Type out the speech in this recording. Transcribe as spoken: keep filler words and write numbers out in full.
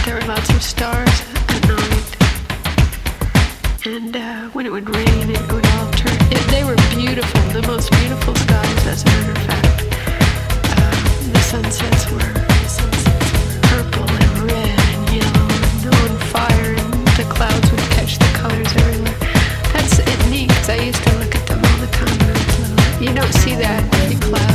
there were lots of stars at night. And uh, when it would rain, it would all turn. It, they were beautiful, the most beautiful skies, as a matter of fact. Uh, the sunsets were purple and red and yellow and on fire, and the clouds would catch the colors everywhere. That's it, neat, because I used to look at them all the time when I was little. You don't see that in clouds.